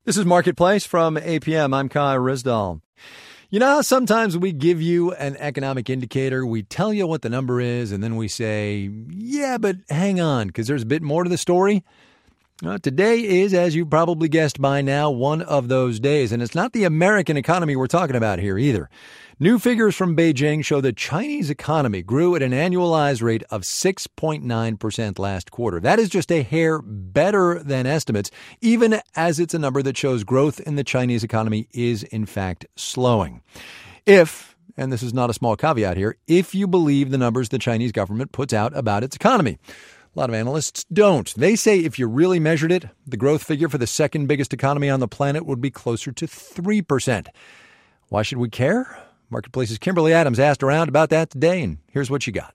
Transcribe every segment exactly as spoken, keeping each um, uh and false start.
This is Marketplace from A P M. I'm Kai Rizdal. You know how sometimes we give you an economic indicator, we tell you what the number is, and then we say, yeah, but hang on, because there's a bit more to the story? Well, today is, as you probably guessed by now, one of those days. And it's not the American economy we're talking about here either. New figures from Beijing show the Chinese economy grew at an annualized rate of six point nine percent last quarter. That is just a hair better than estimates, even as it's a number that shows growth in the Chinese economy is, in fact, slowing. If, and this is not a small caveat here, if you believe the numbers the Chinese government puts out about its economy. A lot of analysts don't. They say if you really measured it, the growth figure for the second biggest economy on the planet would be closer to three percent. Why should we care? Marketplace's Kimberly Adams asked around about that today, and here's what she got.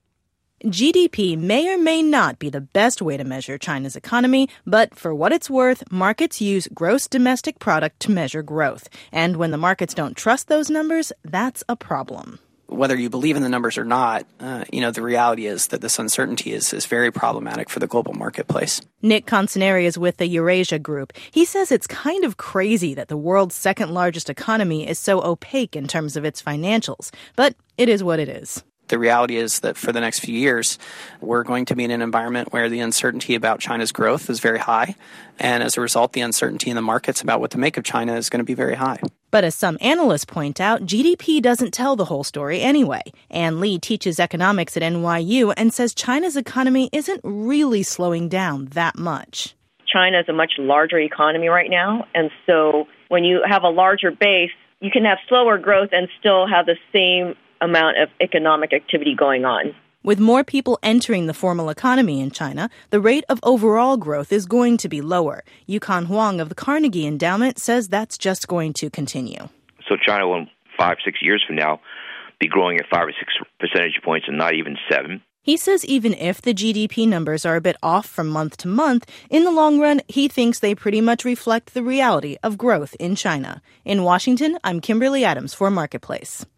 G D P may or may not be the best way to measure China's economy, but for what it's worth, markets use gross domestic product to measure growth. And when the markets don't trust those numbers, that's a problem. Whether you believe in the numbers or not, uh, you know, the reality is that this uncertainty is, is very problematic for the global marketplace. Nick Consineri is with the Eurasia Group. He says it's kind of crazy that the world's second largest economy is so opaque in terms of its financials, but it is what it is. The reality is that for the next few years, we're going to be in an environment where the uncertainty about China's growth is very high. And as a result, the uncertainty in the markets about what to make of China is going to be very high. But as some analysts point out, G D P doesn't tell the whole story anyway. Ann Lee teaches economics at N Y U and says China's economy isn't really slowing down that much. China is a much larger economy right now. And so when you have a larger base, you can have slower growth and still have the same amount of economic activity going on. With more people entering the formal economy in China, the rate of overall growth is going to be lower. Yukon Huang of the Carnegie Endowment says that's just going to continue. So China will, five, six years from now, be growing at five or six percentage points and not even seven. He says even if the G D P numbers are a bit off from month to month, in the long run, he thinks they pretty much reflect the reality of growth in China. In Washington, I'm Kimberly Adams for Marketplace.